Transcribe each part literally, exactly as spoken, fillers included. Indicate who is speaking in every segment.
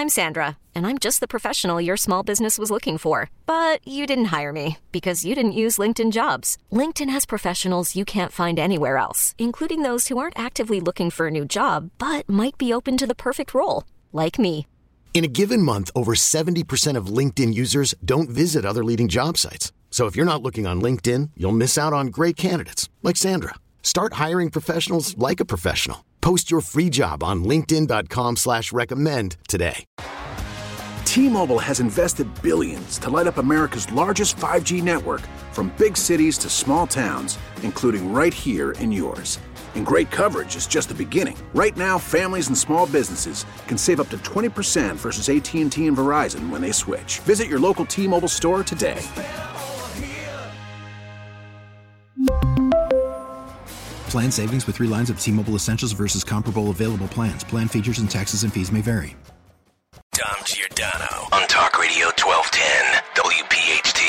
Speaker 1: I'm Sandra, and I'm just the professional your small business was looking for. But you didn't hire me because you didn't use LinkedIn Jobs. LinkedIn has professionals you can't find anywhere else, including those who aren't actively looking for a new job, but might be open to the perfect role, like me.
Speaker 2: In a given month, over seventy percent of LinkedIn users don't visit other leading job sites. So if you're not looking on LinkedIn, you'll miss out on great candidates like Sandra. Start hiring professionals like a professional. Post your free job on linkedin dot com slash recommend today.
Speaker 3: T-Mobile has invested billions to light up America's largest five G network, from big cities to small towns, including right here in yours. And great coverage is just the beginning. Right now, families and small businesses can save up to twenty percent versus A T and T and Verizon when they switch. Visit your local T-Mobile store today.
Speaker 4: Plan savings with three lines of T-Mobile Essentials versus comparable available plans. Plan features and taxes and fees may vary.
Speaker 5: Dom Giordano on Talk Radio twelve ten W P H T.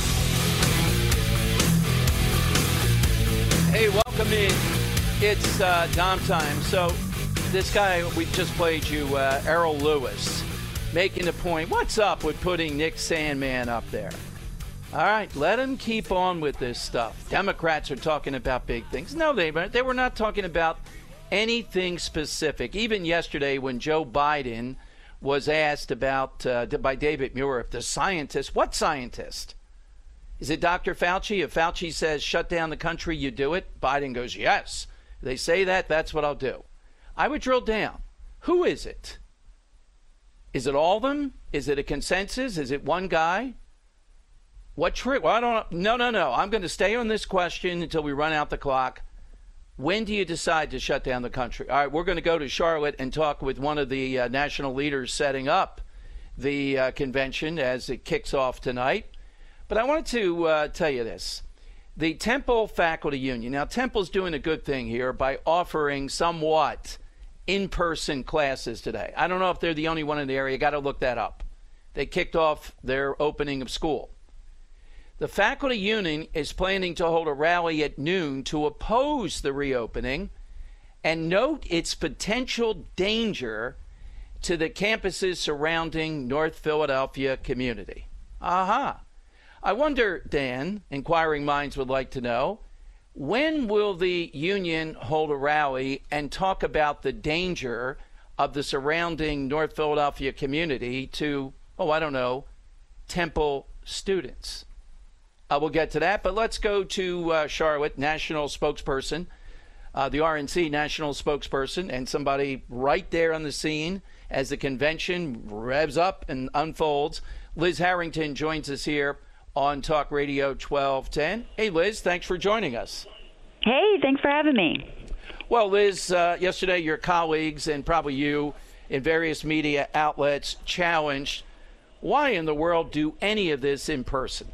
Speaker 6: Hey, welcome in. It's uh, Dom time. So this guy we just played you, uh, Errol Lewis, making the point, what's up with putting Nick Sandmann up there? All right, let him keep on with this stuff. Democrats are talking about big things. No, they weren't. They were not talking about anything specific. Even yesterday when Joe Biden was asked about, uh, by David Muir, if the scientist, what scientist? Is it Doctor Fauci? If Fauci says shut down the country, you do it? Biden goes, yes. They say that, that's what I'll do. I would drill down. Who is it? Is it all of them? Is it a consensus? Is it one guy? What trick? Well, I don't know. No, no, no. I'm going to stay on this question until we run out the clock. When do you decide to shut down the country? All right, we're going to go to Charlotte and talk with one of the uh, national leaders setting up the uh, convention as it kicks off tonight. But I wanted to uh, tell you this. The Temple Faculty Union. Now, Temple's doing a good thing here by offering somewhat in-person classes today. I don't know if they're the only one in the area. Got to look that up. They kicked off their opening of school. The faculty union is planning to hold a rally at noon to oppose the reopening and note its potential danger to the campuses surrounding North Philadelphia community. Aha. I wonder, Dan, inquiring minds would like to know, when will the union hold a rally and talk about the danger of the surrounding North Philadelphia community to, oh, I don't know, Temple students? Uh, we'll get to that, but let's go to uh, Charlotte, national spokesperson, uh, the R N C national spokesperson, and somebody right there on the scene as the convention revs up and unfolds. Liz Harrington joins us here on Talk Radio twelve ten. Hey, Liz, thanks for joining us.
Speaker 7: Hey, thanks for having me.
Speaker 6: Well, Liz, uh, yesterday your colleagues and probably you in various media outlets challenged, why in the world do any of this in person?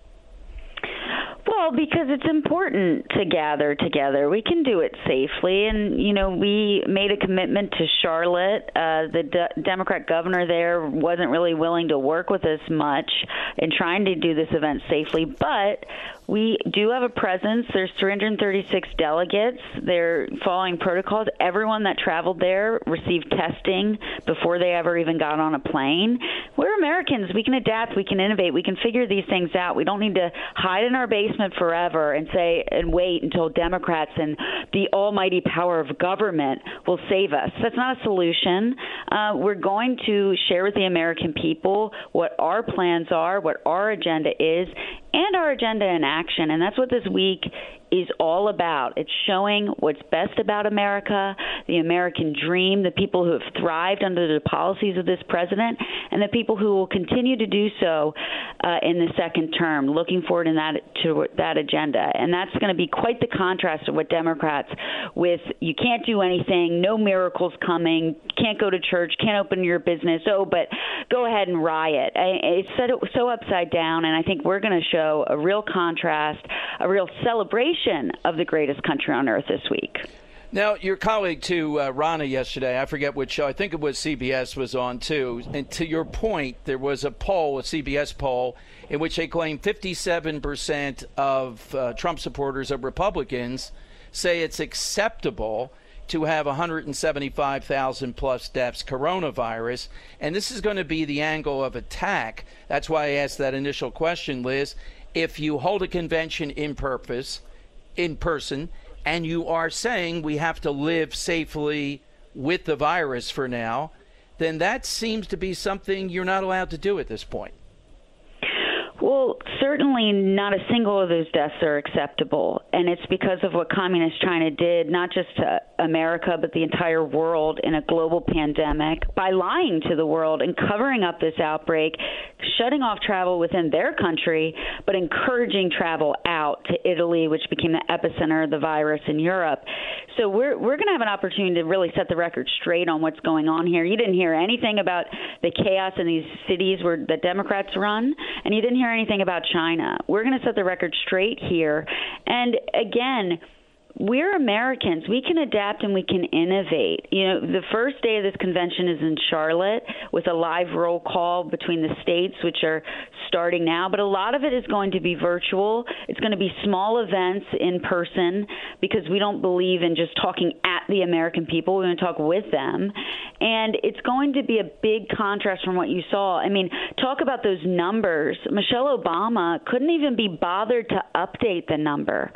Speaker 7: Well, because it's important to gather together. We can do it safely. And, you know, we made a commitment to Charlotte. Uh, the de- Democrat governor there wasn't really willing to work with us much in trying to do this event safely. But we do have a presence. There's three hundred thirty-six delegates. They're following protocols. Everyone that traveled there received testing before they ever even got on a plane. We're Americans. We can adapt. We can innovate. We can figure these things out. We don't need to hide in our basement forever and say and wait until Democrats and the almighty power of government will save us. That's not a solution. Uh, we're going to share with the American people what our plans are, what our agenda is, and our agenda in action. And that's what this week is all about. It's showing what's best about America, the American dream, the people who have thrived under the policies of this president, and the people who will continue to do so uh, in the second term, looking forward in that to that agenda. And that's going to be quite the contrast to what Democrats with you can't do anything, no miracles coming, can't go to church, can't open your business, oh, but go ahead and riot. It's so upside down, and I think we're going to show a real contrast, a real celebration of the greatest country on earth this week.
Speaker 6: Now, your colleague, too, uh, Rana, yesterday, I forget which show, I think it was C B S, was on, too. And to your point, there was a poll, a C B S poll, in which they claimed fifty-seven percent of uh, Trump supporters of Republicans say it's acceptable to have one hundred seventy-five thousand plus deaths coronavirus, and this is going to be the angle of attack. That's why I asked that initial question, Liz. If you hold a convention in purpose, in person, and you are saying we have to live safely with the virus for now, then that seems to be something you're not allowed to do at this point.
Speaker 7: Well, certainly not a single of those deaths are acceptable, and it's because of what Communist China did, not just to America, but the entire world in a global pandemic, by lying to the world and covering up this outbreak, shutting off travel within their country, but encouraging travel out to Italy, which became the epicenter of the virus in Europe. So we're we're going to have an opportunity to really set the record straight on what's going on here. You didn't hear anything about the chaos in these cities where the Democrats run, and you didn't hear anything about China. We're going to set the record straight here. And again, we're Americans. We can adapt and we can innovate. You know, the first day of this convention is in Charlotte with a live roll call between the states, which are starting now. But a lot of it is going to be virtual. It's going to be small events in person because we don't believe in just talking at the American people. We're going to talk with them. And it's going to be a big contrast from what you saw. I mean, talk about those numbers. Michelle Obama couldn't even be bothered to update the number.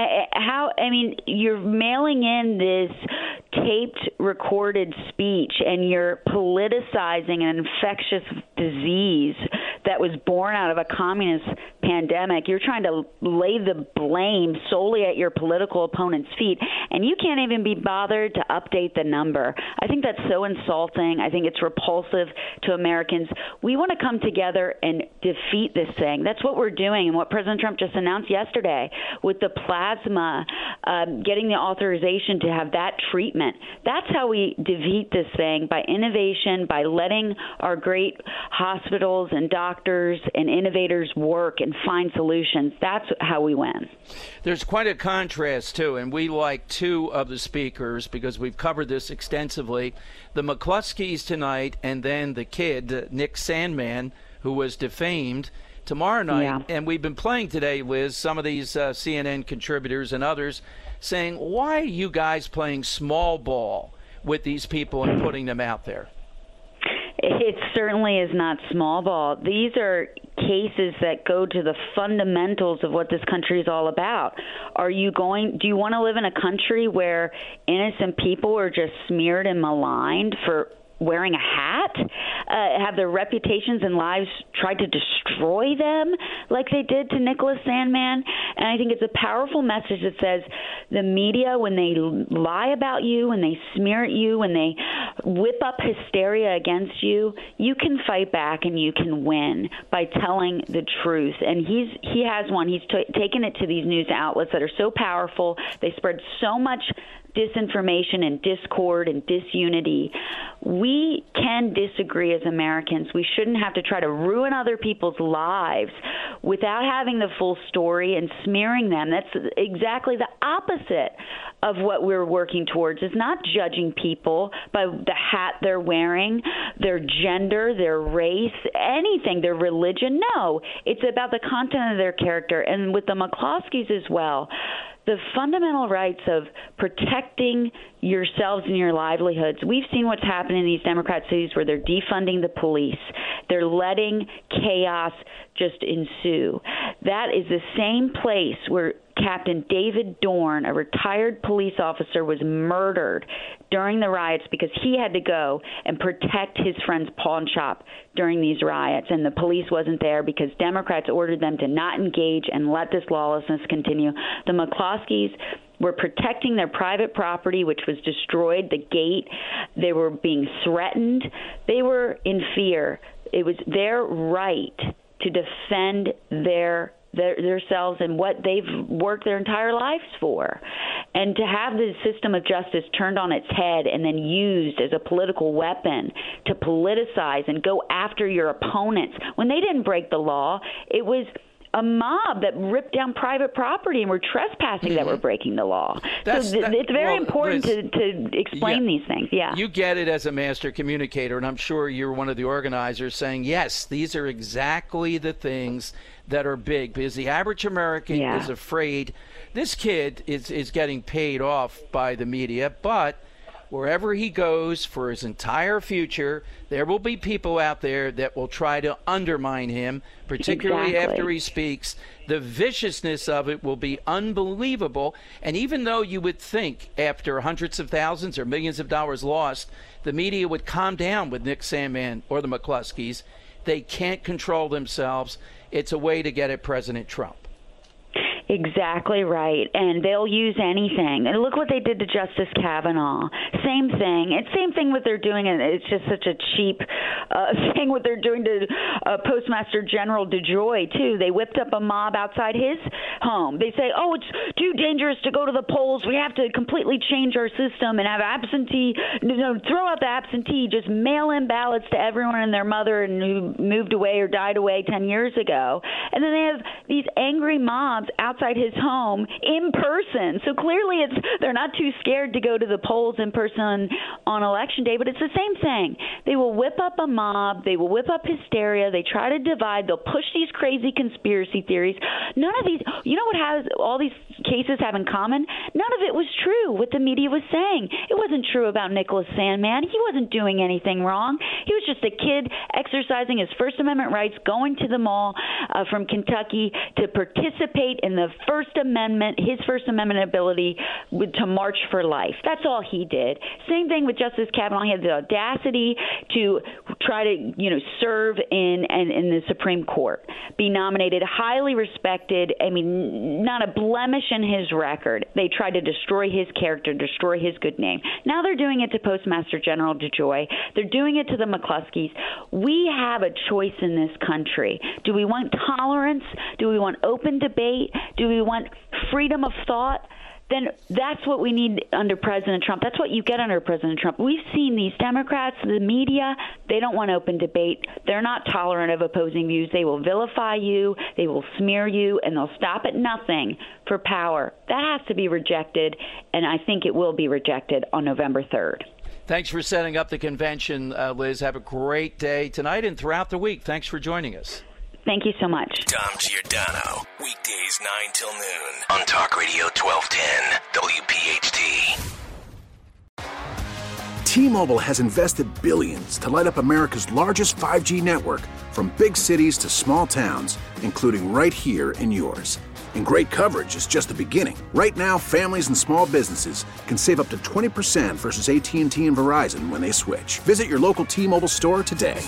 Speaker 7: How, I mean, you're mailing in this taped, recorded speech, and you're politicizing an infectious disease that was born out of a communist pandemic. You're trying to lay the blame solely at your political opponent's feet, and you can't even be bothered to update the number. I think that's so insulting. I think it's repulsive to Americans. We want to come together and defeat this thing. That's what we're doing, and what President Trump just announced yesterday with the plasma, um, getting the authorization to have that treatment. That's how we defeat this thing, by innovation, by letting our great hospitals and doctors and innovators work and find solutions. That's how we win.
Speaker 6: There's quite a contrast, too, and we like two of the speakers because we've covered this extensively. The McCloskeys tonight, and then the kid, Nick Sandmann, who was defamed tomorrow night. Yeah. And we've been playing today, Liz, some of these uh, C N N contributors and others saying, why are you guys playing small ball with these people and putting them out there?
Speaker 7: It certainly is not small ball. These are cases that go to the fundamentals of what this country is all about. Are you going, do you want to live in a country where innocent people are just smeared and maligned for wearing a hat, uh, have their reputations and lives tried to destroy them like they did to Nicholas Sandmann? And I think it's a powerful message that says the media, when they lie about you, when they smear at you, when they whip up hysteria against you, you can fight back and you can win by telling the truth. And he's he has one. He's t- taken it to these news outlets that are so powerful. They spread so much disinformation and discord and disunity. We can disagree as Americans. We shouldn't have to try to ruin other people's lives without having the full story and smearing them. That's exactly the opposite of what we're working towards, is not judging people by the hat they're wearing, their gender, their race, anything, their religion. No, it's about the content of their character. And with the McCloskeys as well, the fundamental rights of protecting yourselves and your livelihoods. We've seen what's happened in these Democrat cities where they're defunding the police. They're letting chaos just ensue. That is the same place where Captain David Dorn, a retired police officer, was murdered during the riots because he had to go and protect his friend's pawn shop during these riots, and the police wasn't there because Democrats ordered them to not engage and let this lawlessness continue. The McCloskeys were protecting their private property, which was destroyed, the gate. They were being threatened. They were in fear. It was their right to defend their Their, themselves and what they've worked their entire lives for. And to have the system of justice turned on its head and then used as a political weapon to politicize and go after your opponents when they didn't break the law, it was a mob that ripped down private property and were trespassing mm-hmm. that were breaking the law. That's, so th- that, it's very well, important Liz, to, to explain yeah, these things. Yeah,
Speaker 6: you get it as a master communicator, and I'm sure you're one of the organizers saying, yes, these are exactly the things that are big, because the average American yeah. is afraid. This kid is, is getting paid off by the media, but wherever he goes for his entire future, there will be people out there that will try to undermine him, particularly exactly. after he speaks. The viciousness of it will be unbelievable. And even though you would think after hundreds of thousands or millions of dollars lost, the media would calm down with Nick Sandmann or the McCloskeys, they can't control themselves. It's a way to get at President Trump.
Speaker 7: Exactly right, and they'll use anything. And look what they did to Justice Kavanaugh. Same thing. It's same thing what they're doing, and it's just such a cheap uh, thing what they're doing to uh, Postmaster General DeJoy, too. They whipped up a mob outside his home. They say, oh, it's too dangerous to go to the polls. We have to completely change our system and have absentee, you know, throw out the absentee, just mail in ballots to everyone and their mother and who moved away or died away ten years ago. And then they have these angry mobs outside outside his home in person. So clearly it's they're not too scared to go to the polls in person on Election Day, but it's the same thing. They will whip up a mob. They will whip up hysteria. They try to divide. They'll push these crazy conspiracy theories. None of these, you know what has all these cases have in common? None of it was true, what the media was saying. It wasn't true about Nicholas Sandmann. He wasn't doing anything wrong. He was just a kid exercising his First Amendment rights, going to the mall uh, from Kentucky to participate in the First Amendment, his First Amendment ability with, to march for life. That's all he did. Same thing with Justice Kavanaugh. He had the audacity to try to, you know, serve in, in, in the Supreme Court, be nominated, highly respected. I mean, not a blemish in his record. They tried to destroy his character, destroy his good name. Now they're doing it to Postmaster General DeJoy. They're doing it to the McCloskeys. We have a choice in this country. Do we want tolerance? Do we want open debate? Do we want freedom of thought? Then that's what we need under President Trump. That's what you get under President Trump. We've seen these Democrats, the media, they don't want open debate. They're not tolerant of opposing views. They will vilify you, they will smear you, and they'll stop at nothing for power. That has to be rejected, and I think it will be rejected on November third.
Speaker 6: Thanks for setting up the convention, uh, Liz. Have a great day tonight and throughout the week. Thanks for joining us.
Speaker 7: Thank you so much.
Speaker 5: Dom Giordano, weekdays nine till noon on Talk Radio twelve ten W P H T.
Speaker 3: T-Mobile has invested billions to light up America's largest five G network, from big cities to small towns, including right here in yours. And great coverage is just the beginning. Right now, families and small businesses can save up to twenty percent versus A T and T and Verizon when they switch. Visit your local T-Mobile store today.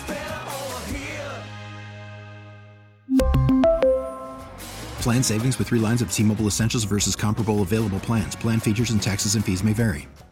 Speaker 4: Plan savings with three lines of T-Mobile Essentials versus comparable available plans. Plan features and taxes and fees may vary.